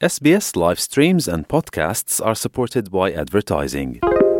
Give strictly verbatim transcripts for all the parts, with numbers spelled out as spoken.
S B S live streams and podcasts are supported by advertising.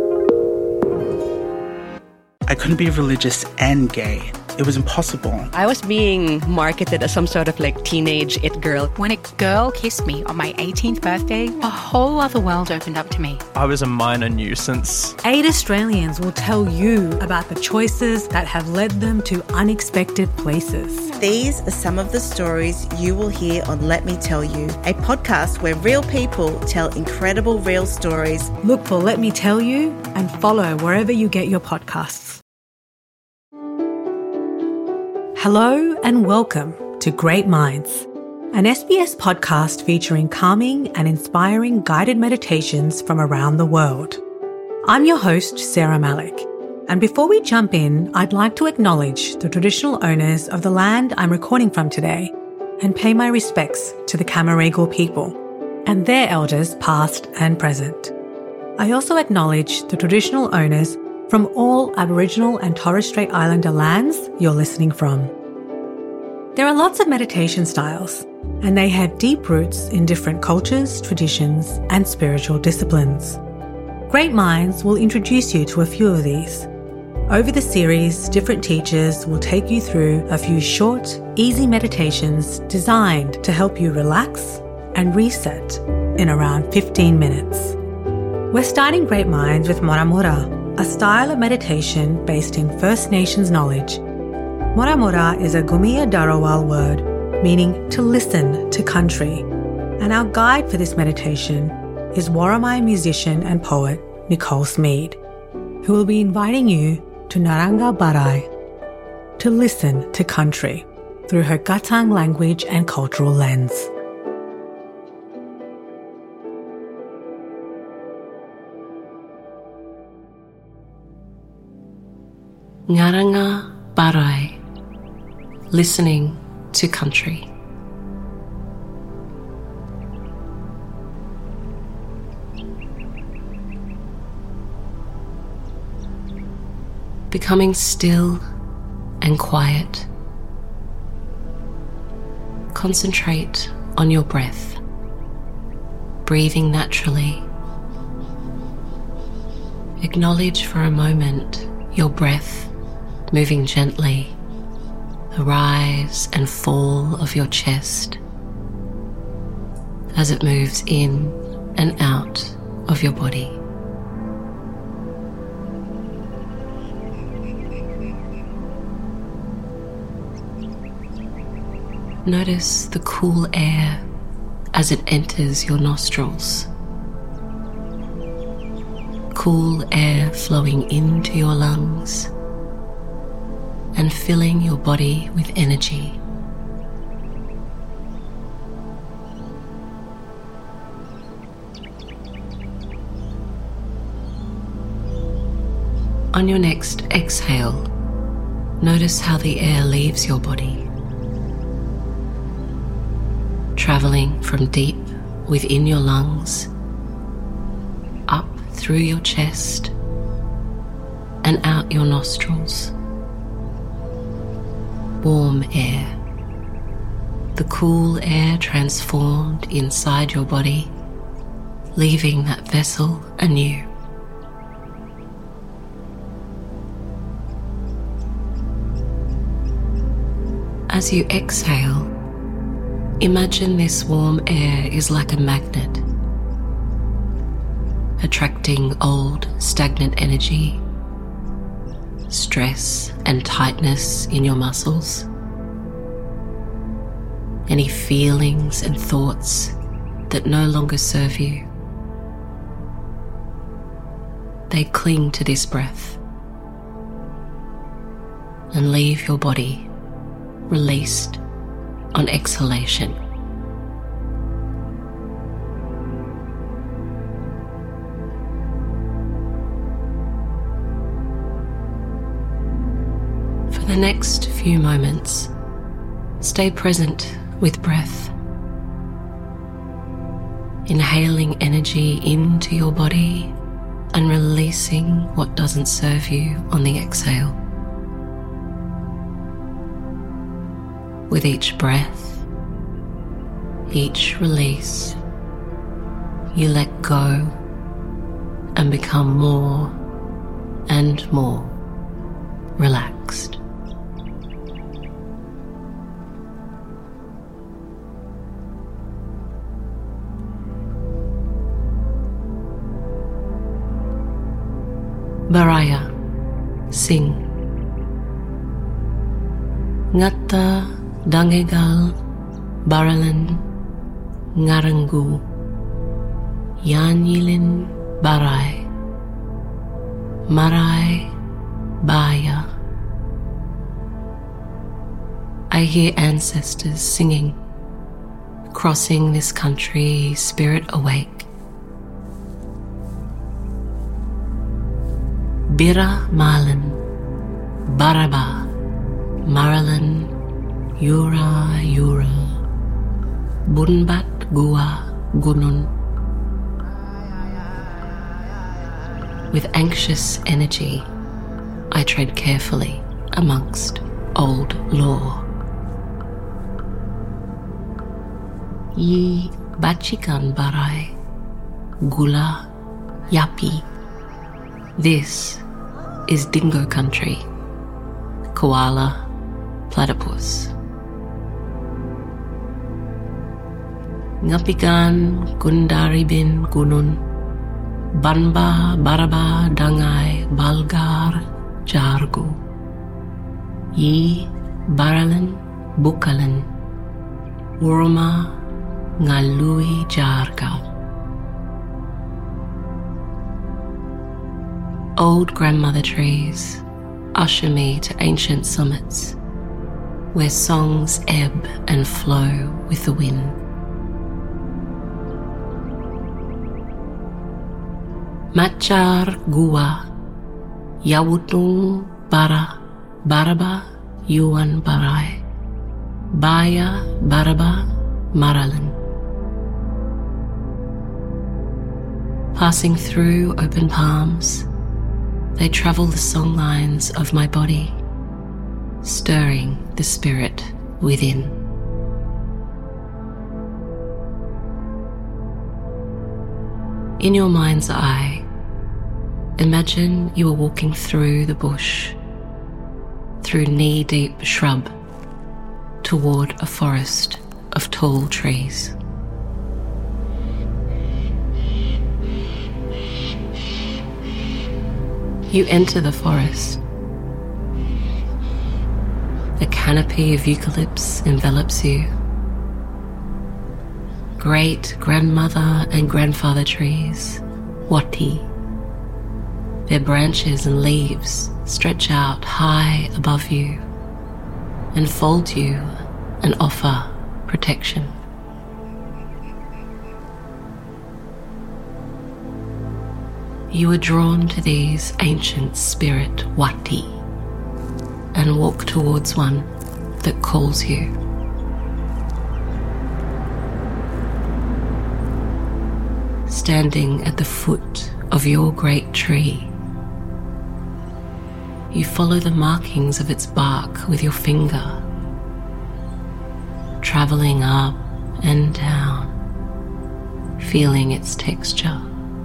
I couldn't be religious and gay. It was impossible. I was being marketed as some sort of like teenage it girl. When a girl kissed me on my eighteenth birthday, a whole other world opened up to me. I was a minor nuisance. Eight Australians will tell you about the choices that have led them to unexpected places. These are some of the stories you will hear on Let Me Tell You, a podcast where real people tell incredible real stories. Look for Let Me Tell You and follow wherever you get your podcasts. Hello and welcome to Great Minds, an S B S podcast featuring calming and inspiring guided meditations from around the world. I'm your host, Sarah Malik, and before we jump in, I'd like to acknowledge the traditional owners of the land I'm recording from today and pay my respects to the Cammeraygal people and their elders past and present. I also acknowledge the traditional owners from all Aboriginal and Torres Strait Islander lands you're listening from. There are lots of meditation styles, and they have deep roots in different cultures, traditions, and spiritual disciplines. Great Minds will introduce you to a few of these. Over the series, different teachers will take you through a few short, easy meditations designed to help you relax and reset in around fifteen minutes. We're starting Great Minds with Mora Mora, a style of meditation based in First Nations knowledge. Mora Mora is a Gumia Darawal word meaning to listen to country, and our guide for this meditation is Worimi musician and poet Nicole Smead, who will be inviting you to Naranga Barai to listen to country through her Gatang language and cultural lens. Naranga Barai, listening to country. Becoming still and quiet. Concentrate on your breath, breathing naturally. Acknowledge for a moment your breath moving gently, the rise and fall of your chest as it moves in and out of your body. Notice the cool air as it enters your nostrils. Cool air flowing into your lungs and filling your body with energy. On your next exhale, notice how the air leaves your body, traveling from deep within your lungs, up through your chest, and out your nostrils. Warm air, the cool air transformed inside your body, leaving that vessel anew. As you exhale, imagine this warm air is like a magnet, attracting old, stagnant energy, stress and tightness in your muscles, any feelings and thoughts that no longer serve you. They cling to this breath and leave your body released on exhalation. For the next few moments, stay present with breath, inhaling energy into your body and releasing what doesn't serve you on the exhale. With each breath, each release, you let go and become more and more relaxed. Baraya, sing. Ngata dangegal baralan ngarangu yanyilin barai marai baya. I hear ancestors singing, crossing this country, spirit awake. Bira Malan, Baraba, Maralan, Yura Yura, Bunbat Gua Gunun. With anxious energy, I tread carefully amongst old lore. Yi Bachikan Barai, Gula Yapi. This is dingo country, koala, platypus. Ngapigan Gundaribin Gunun, Banba Baraba Dangai Balgar Jargu, Yi Baralan Bukalan, Uruma Ngalui Jarga. Old grandmother trees usher me to ancient summits where songs ebb and flow with the wind. Machar Gua Yawutung Bara Baraba Yuan Barai Baya Baraba Maralan. Passing through open palms, they travel the song lines of my body, stirring the spirit within. In your mind's eye, imagine you are walking through the bush, through knee-deep shrub, toward a forest of tall trees. You enter the forest. A canopy of eucalypts envelops you. Great grandmother and grandfather trees, wati. Their branches and leaves stretch out high above you, enfold you and offer protection. You are drawn to these ancient spirit wati and walk towards one that calls you. Standing at the foot of your great tree, you follow the markings of its bark with your finger, traveling up and down, feeling its texture.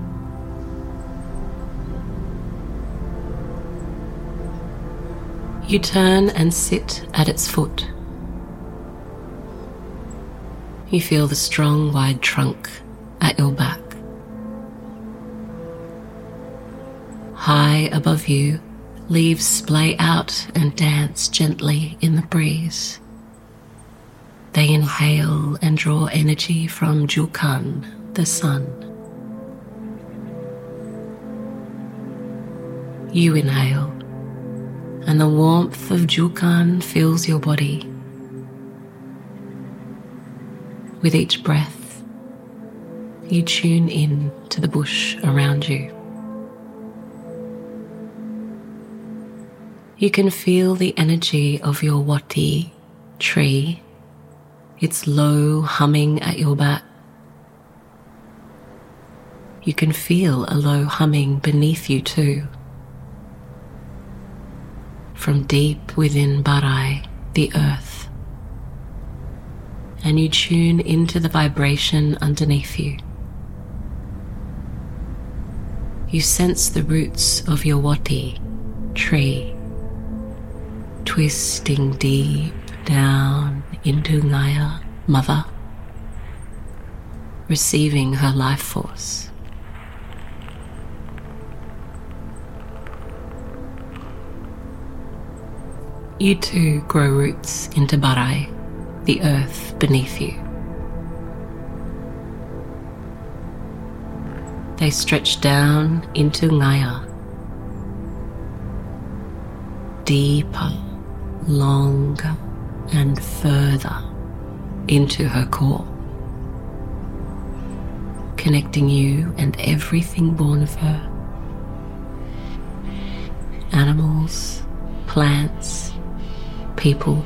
You turn and sit at its foot. You feel the strong, wide trunk at your back. High above you, leaves splay out and dance gently in the breeze. They inhale and draw energy from Jukan, the sun. You inhale, and the warmth of Jukan fills your body. With each breath, you tune in to the bush around you. You can feel the energy of your wati tree, its low humming at your back. You can feel a low humming beneath you too. From deep within Barai, the earth, and you tune into the vibration underneath you. You sense the roots of your wati tree twisting deep down into Ngaya, Mother, receiving her life force. You too grow roots into Barai, the earth beneath you. They stretch down into Ngaya, deeper, longer, and further into her core, connecting you and everything born of her. Animals, plants, people.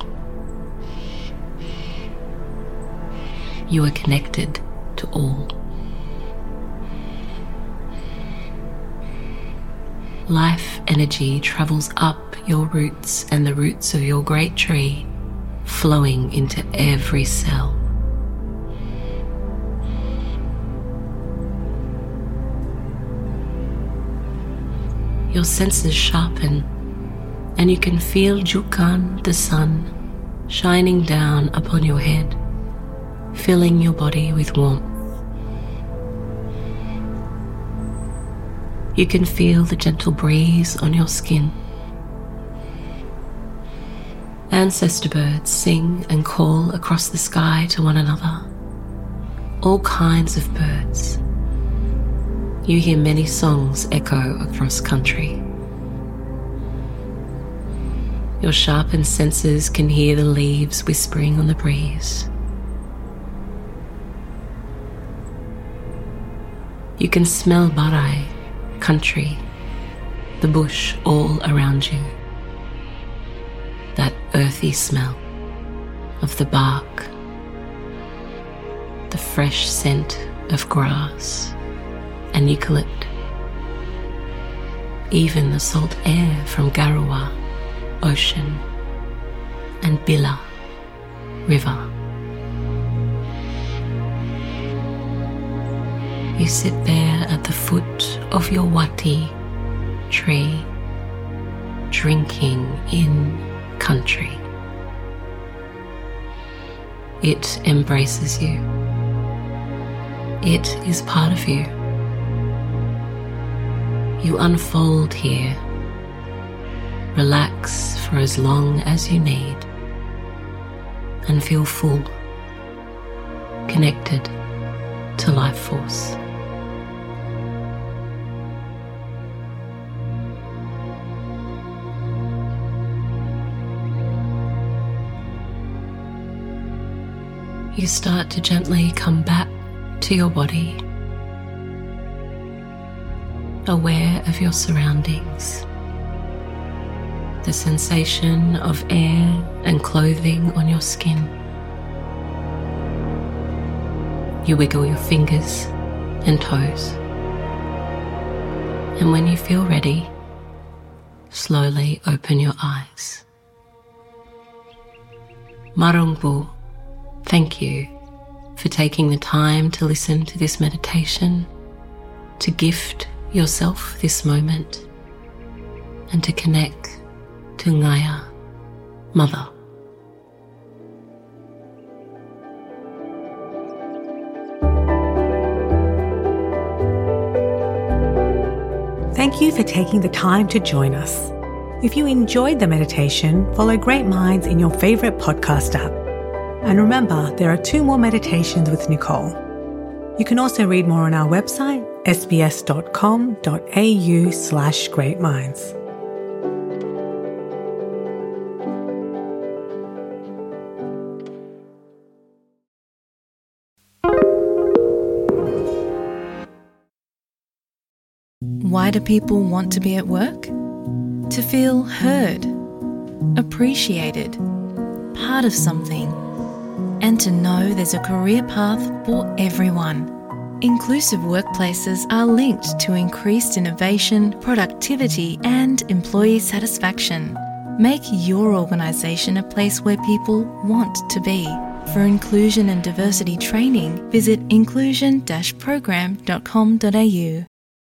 You are connected to all. Life energy travels up your roots and the roots of your great tree, flowing into every cell. Your senses sharpen, and you can feel Jukan, the sun, shining down upon your head, filling your body with warmth. You can feel the gentle breeze on your skin. Ancestor birds sing and call across the sky to one another. All kinds of birds. You hear many songs echo across country. Your sharpened senses can hear the leaves whispering on the breeze. You can smell Barai, country, the bush all around you. That earthy smell of the bark, the fresh scent of grass and eucalypt, even the salt air from Garuwa, ocean, and Bila, river. You sit there at the foot of your wati tree, drinking in country. It embraces you. It is part of you. You unfold here. Relax for as long as you need and feel full, connected to life force. You start to gently come back to your body, aware of your surroundings, the sensation of air and clothing on your skin. You wiggle your fingers and toes, and when you feel ready, slowly open your eyes. Marongbu, thank you for taking the time to listen to this meditation, to gift yourself this moment, and to connect to Ngaya, Mother. Thank you for taking the time to join us. If you enjoyed the meditation, follow Great Minds in your favourite podcast app. And remember, there are two more meditations with Nicole. You can also read more on our website, sbs.com.au slash greatminds. Why do people want to be at work? To feel heard, appreciated, part of something, and to know there's a career path for everyone. Inclusive workplaces are linked to increased innovation, productivity, and employee satisfaction. Make your organisation a place where people want to be. For inclusion and diversity training, visit inclusion dash program dot com dot a u.